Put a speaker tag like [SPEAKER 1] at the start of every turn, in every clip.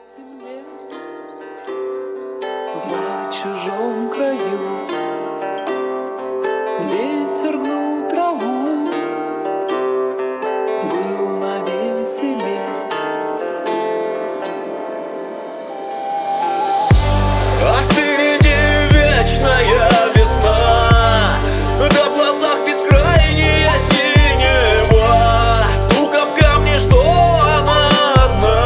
[SPEAKER 1] земле, в чужом краю. Ветер гнул траву, был навеселе.
[SPEAKER 2] А впереди вечная весна, да в глазах бескрайнее синего, стук об камни, что она одна.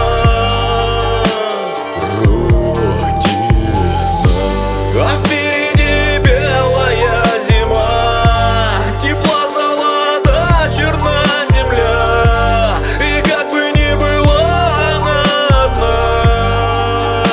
[SPEAKER 2] Родина. А впереди белая зима, тепла золота, черна земля, и как бы ни была она одна.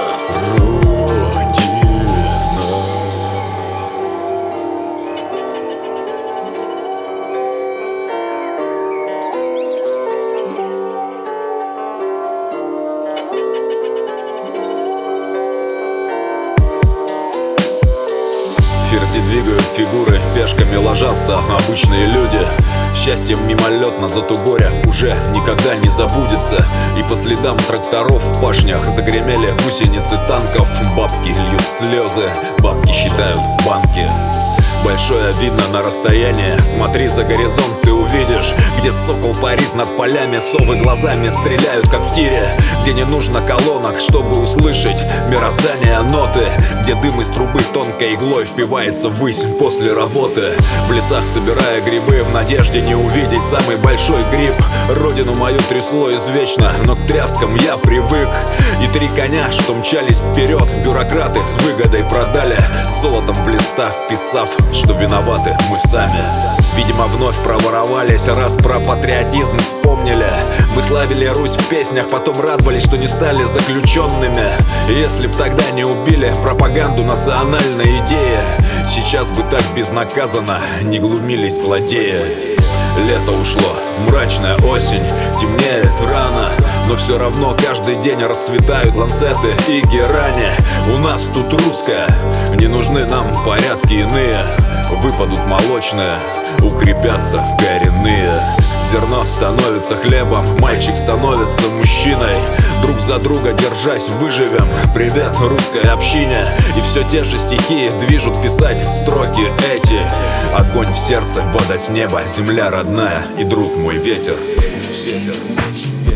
[SPEAKER 2] Ферзи двигают фигуры, пешками ложатся обычные люди. Счастьем мимолетно, зато горе уже никогда не забудется. И по следам тракторов в пашнях загремели гусеницы танков. Бабки льют слезы, бабки считают банки. Большое видно на расстоянии, смотри за горизонт, ты увидишь, где сокол парит над полями, совы глазами стреляют, как в тире, где не нужно колонок, чтобы услышать мироздание ноты, где дым из трубы тонкой иглой впивается ввысь после работы. В лесах собирая грибы, в надежде не увидеть самый большой гриб. Родину мою трясло извечно, но к тряскам я привык. И три коня, что мчались вперед, бюрократы с выгодой продали, золотом в листа вписав, что виноваты мы сами. Видимо, вновь проворовались, раз про патриотизм вспомнили. Мы славили Русь в песнях, потом радовались, что не стали заключенными. И если б тогда не убили пропаганду национальной идеи, сейчас бы так безнаказанно не глумились злодеи. Лето ушло, мрачная осень, темнеет рано, но все равно каждый день расцветают ланцеты и герани. У нас тут русская, не нужны нам порядки иные. Выпадут молочные, укрепятся коренные. Зерно становится хлебом, мальчик становится мужчиной. Друг за друга держась выживем. Привет русской общине. И все те же стихи движут писать строки эти. Огонь в сердце, вода с неба, земля родная и друг мой ветер. Ветер.